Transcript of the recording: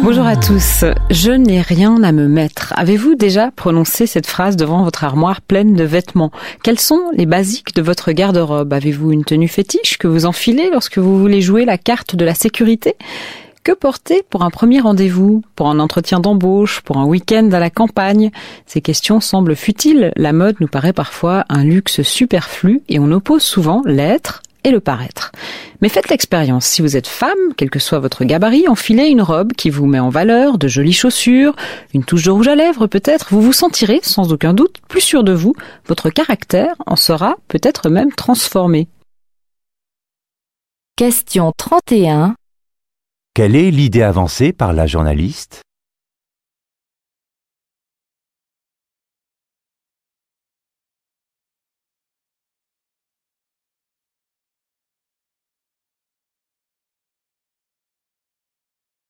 Bonjour à tous. Je n'ai rien à me mettre. Avez-vous déjà prononcé cette phrase devant votre armoire pleine de vêtements? Quels sont les basiques de votre garde-robe? Avez-vous une tenue fétiche que vous enfilez lorsque vous voulez jouer la carte de la sécurité? Que porter pour un premier rendez-vous, pour un entretien d'embauche, pour un week-end à la campagne? Ces questions semblent futiles. La mode nous paraît parfois un luxe superflu et on oppose souvent l'être et le paraître. Mais faites l'expérience. Si vous êtes femme, quel que soit votre gabarit, enfilez une robe qui vous met en valeur, de jolies chaussures, une touche de rouge à lèvres peut-être. Vous vous sentirez, sans aucun doute, plus sûr de vous. Votre caractère en sera peut-être même transformé. Question 31. Quelle est l'idée avancée par la journaliste ?